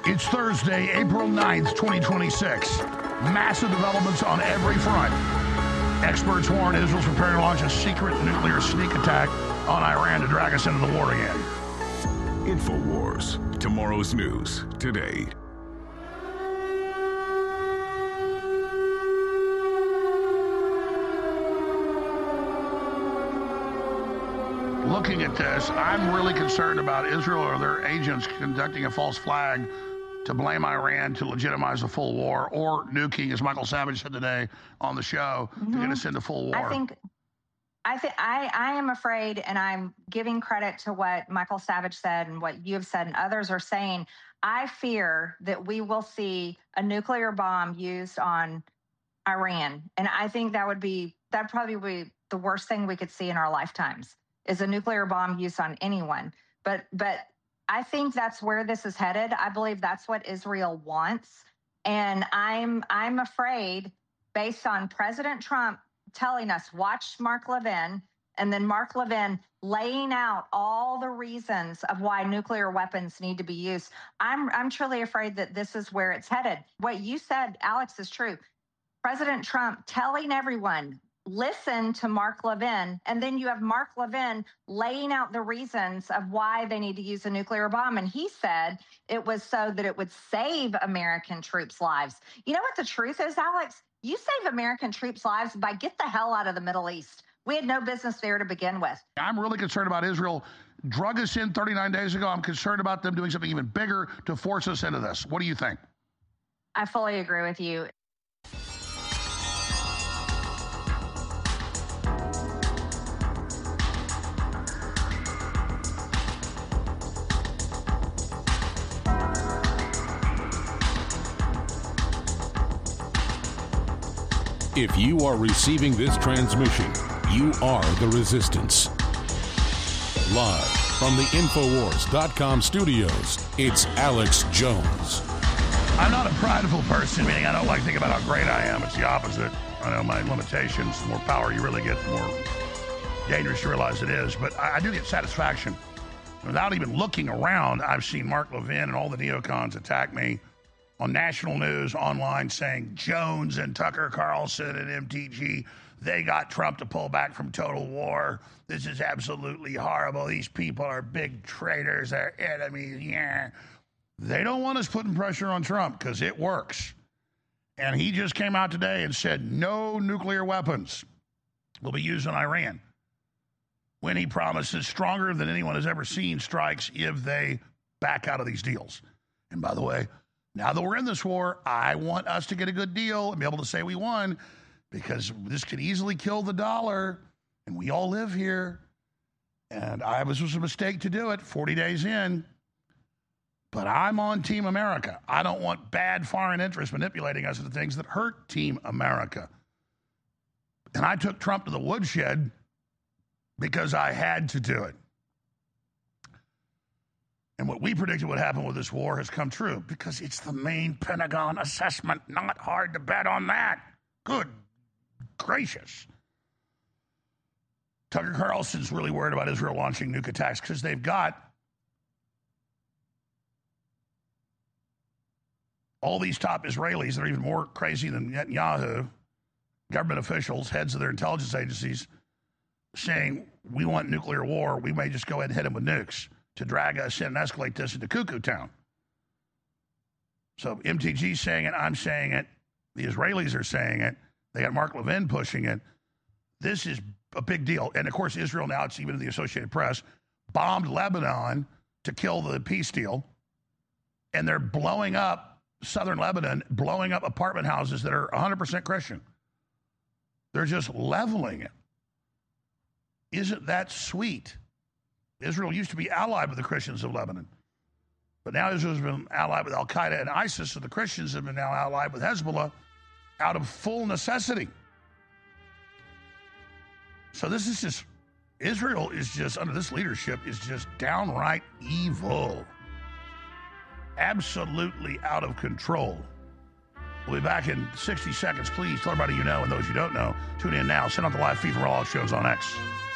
It's Thursday, April 9th, 2026. Massive developments on every front. Experts warn Israel's preparing to launch a secret nuclear sneak attack on Iran to drag us into the war again. InfoWars. Tomorrow's news today. Looking at this, I'm really concerned about Israel or their agents conducting a false flag to blame Iran to legitimize a full war, or nuking, as Michael Savage said today on the show, to get us into full war. I am afraid, and I'm giving credit to what Michael Savage said and what you have said and others are saying. I fear that we will see a nuclear bomb used on Iran. And I think that'd probably be the worst thing we could see in our lifetimes, is a nuclear bomb used on anyone. But I think that's where this is headed. I believe that's what Israel wants. And I'm afraid, based on President Trump telling us, watch Mark Levin, and then Mark Levin laying out all the reasons of why nuclear weapons need to be used. I'm truly afraid that this is where it's headed. What you said, Alex, is true. President Trump telling everyone, listen to Mark Levin, and then you have Mark Levin laying out the reasons of why they need to use a nuclear bomb. And he said it was so that it would save American troops' lives. You know what the truth is, Alex? You save American troops' lives by get the hell out of the Middle East. We had no business there to begin with. I'm really concerned about Israel. Drug us in 39 days ago. I'm concerned about them doing something even bigger to force us into this. What do you think? I fully agree with you. If you are receiving this transmission, you are the resistance. Live from the Infowars.com studios, it's Alex Jones. I'm not a prideful person, meaning I don't like to think about how great I am. It's the opposite. I know my limitations. The more power you really get, the more dangerous you realize it is. But I do get satisfaction. Without even looking around, I've seen Mark Levin and all the neocons attack me on national news, online, saying Jones and Tucker Carlson and MTG, they got Trump to pull back from total war. This is absolutely horrible. These people are big traitors. They're enemies. Yeah. They don't want us putting pressure on Trump because it works. And he just came out today and said no nuclear weapons will be used on Iran, when he promises stronger than anyone has ever seen strikes if they back out of these deals. And by the way, now that we're in this war, I want us to get a good deal and be able to say we won, because this could easily kill the dollar, and we all live here. And this was a mistake to do it 40 days in, but I'm on Team America. I don't want bad foreign interests manipulating us into things that hurt Team America. And I took Trump to the woodshed because I had to do it. And what we predicted would happen with this war has come true, because it's the main Pentagon assessment. Not hard to bet on that. Good gracious. Tucker Carlson's really worried about Israel launching nuke attacks because they've got all these top Israelis that are even more crazy than Netanyahu, government officials, heads of their intelligence agencies, saying we want nuclear war. We may just go ahead and hit them with nukes to drag us in and escalate this into cuckoo town. So MTG's saying it, I'm saying it, the Israelis are saying it, they got Mark Levin pushing it. This is a big deal. And of course, Israel, now it's even in the Associated Press, bombed Lebanon to kill the peace deal. And they're blowing up southern Lebanon, blowing up apartment houses that are 100% Christian. They're just leveling it. Isn't that sweet? Israel used to be allied with the Christians of Lebanon. But now Israel's been allied with Al-Qaeda and ISIS, so the Christians have been now allied with Hezbollah out of full necessity. So this is just, Israel is just, under this leadership, is just downright evil. Absolutely out of control. We'll be back in 60 seconds. Please tell everybody you know and those you don't know. Tune in now. Send out the live feed from all shows on X.